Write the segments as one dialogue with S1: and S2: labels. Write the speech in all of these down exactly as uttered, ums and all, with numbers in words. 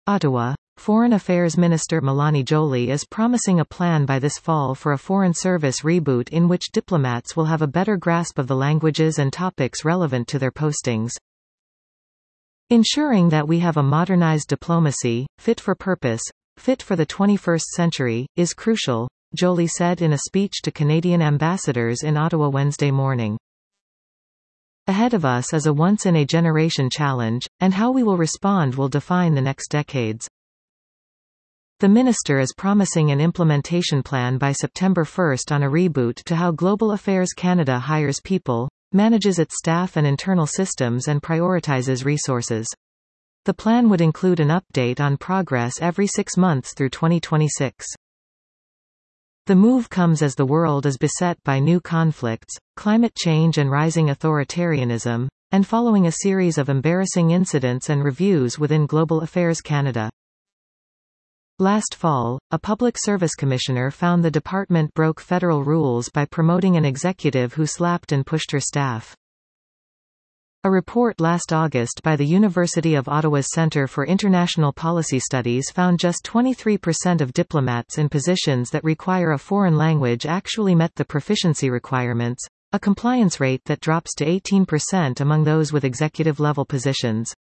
S1: Ottawa. Foreign Affairs Minister Mélanie Joly is promising a plan by this fall for a Foreign Service reboot in which diplomats will have a better grasp of the languages and topics relevant to their postings. Ensuring that we have a modernized diplomacy, fit for purpose, fit for the twenty-first century, is crucial, Joly said in a speech to Canadian ambassadors in Ottawa Wednesday morning. Ahead of us is a once-in-a-generation challenge, and how we will respond will define the next decades. The minister is promising an implementation plan by September first on a reboot to how Global Affairs Canada hires people, manages its staff and internal systems and prioritizes resources. The plan would include an update on progress every six months through twenty twenty-six. The move comes as the world is beset by new conflicts, climate change and rising authoritarianism, and following a series of embarrassing incidents and reviews within Global Affairs Canada. Last fall, a public service commissioner found the department broke federal rules by promoting an executive who slapped and pushed her staff. A report last August by the University of Ottawa's Centre for International Policy Studies found just twenty-three percent of diplomats in positions that require a foreign language actually met the proficiency requirements, a compliance rate that drops to eighteen percent among those with executive-level positions.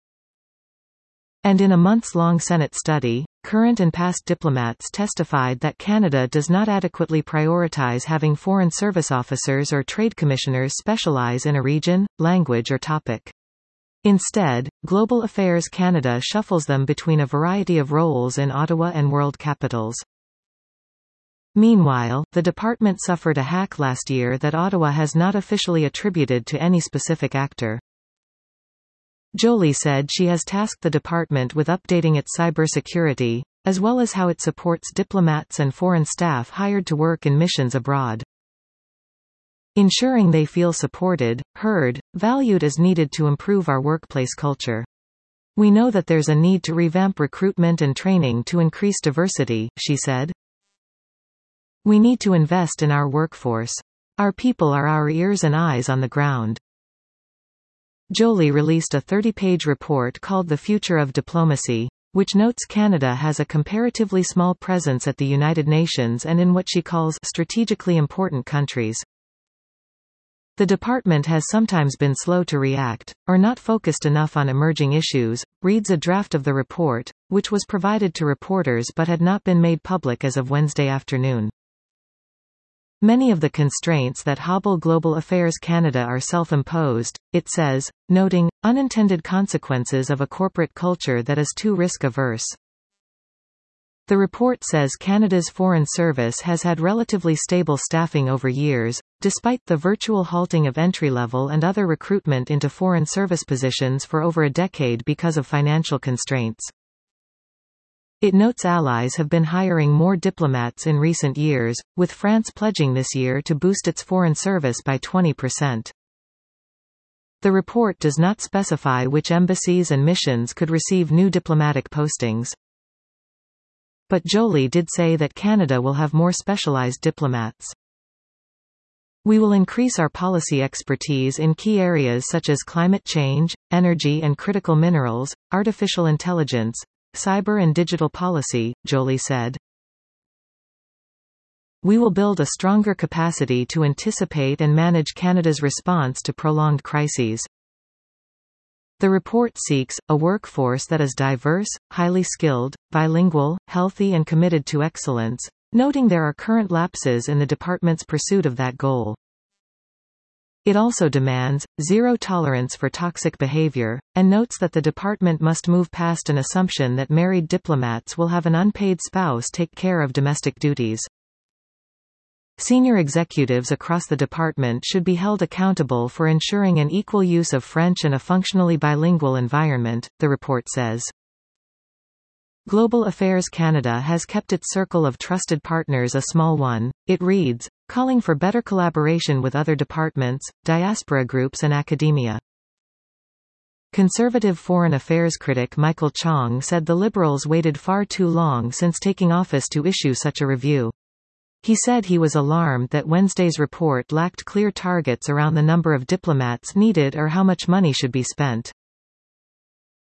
S1: And in a months-long Senate study, current and past diplomats testified that Canada does not adequately prioritize having foreign service officers or trade commissioners specialize in a region, language or topic. Instead, Global Affairs Canada shuffles them between a variety of roles in Ottawa and world capitals. Meanwhile, the department suffered a hack last year that Ottawa has not officially attributed to any specific actor. Joly said she has tasked the department with updating its cybersecurity, as well as how it supports diplomats and foreign staff hired to work in missions abroad. Ensuring they feel supported, heard, valued is needed to improve our workplace culture. We know that there's a need to revamp recruitment and training to increase diversity, she said. We need to invest in our workforce. Our people are our ears and eyes on the ground. Joly released a thirty-page report called The Future of Diplomacy, which notes Canada has a comparatively small presence at the United Nations and in what she calls strategically important countries. The department has sometimes been slow to react, or not focused enough on emerging issues, reads a draft of the report, which was provided to reporters but had not been made public as of Wednesday afternoon. Many of the constraints that hobble Global Affairs Canada are self-imposed, it says, noting unintended consequences of a corporate culture that is too risk-averse. The report says Canada's Foreign Service has had relatively stable staffing over years, despite the virtual halting of entry-level and other recruitment into foreign service positions for over a decade because of financial constraints. It notes allies have been hiring more diplomats in recent years, with France pledging this year to boost its foreign service by twenty percent. The report does not specify which embassies and missions could receive new diplomatic postings. But Joly did say that Canada will have more specialized diplomats. We will increase our policy expertise in key areas such as climate change, energy and critical minerals, artificial intelligence, cyber and digital policy, Joly said. We will build a stronger capacity to anticipate and manage Canada's response to prolonged crises. The report seeks a workforce that is diverse, highly skilled, bilingual, healthy and committed to excellence, noting there are current lapses in the department's pursuit of that goal. It also demands zero tolerance for toxic behavior, and notes that the department must move past an assumption that married diplomats will have an unpaid spouse take care of domestic duties. Senior executives across the department should be held accountable for ensuring an equal use of French and a functionally bilingual environment, the report says. Global Affairs Canada has kept its circle of trusted partners a small one, it reads, calling for better collaboration with other departments, diaspora groups and academia. Conservative foreign affairs critic Michael Chong said the Liberals waited far too long since taking office to issue such a review. He said he was alarmed that Wednesday's report lacked clear targets around the number of diplomats needed or how much money should be spent.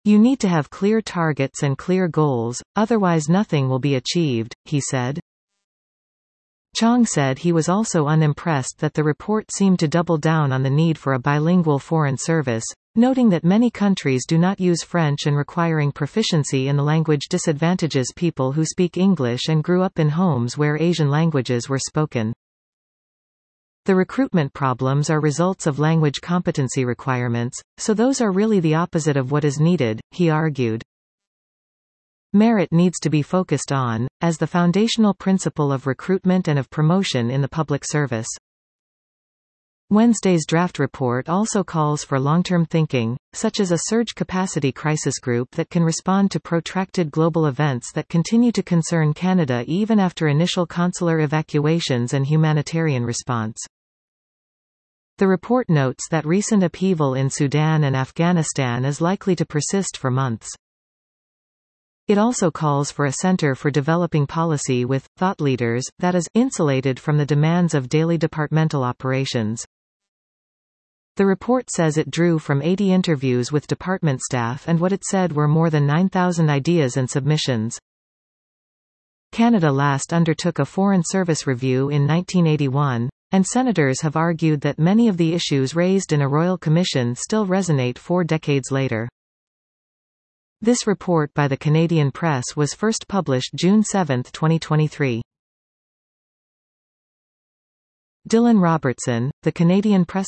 S1: "You need to have clear targets and clear goals, otherwise nothing will be achieved," he said. Chong said he was also unimpressed that the report seemed to double down on the need for a bilingual foreign service, noting that many countries do not use French and requiring proficiency in the language disadvantages people who speak English and grew up in homes where Asian languages were spoken. The recruitment problems are results of language competency requirements, so those are really the opposite of what is needed, he argued. Merit needs to be focused on, as the foundational principle of recruitment and of promotion in the public service. Wednesday's draft report also calls for long-term thinking, such as a surge capacity crisis group that can respond to protracted global events that continue to concern Canada even after initial consular evacuations and humanitarian response. The report notes that recent upheaval in Sudan and Afghanistan is likely to persist for months. It also calls for a center for developing policy with thought leaders that is insulated from the demands of daily departmental operations. The report says it drew from eighty interviews with department staff and what it said were more than nine thousand ideas and submissions. Canada last undertook a Foreign Service review in nineteen eighty-one, and senators have argued that many of the issues raised in a royal commission still resonate four decades later. This report by the Canadian Press was first published June seventh twenty twenty-three. Dylan Robertson, The Canadian Press.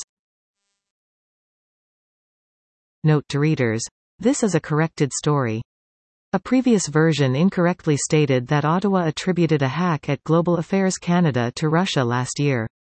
S1: Note to readers. This is a corrected story. A previous version incorrectly stated that Ottawa attributed a hack at Global Affairs Canada to Russia last year.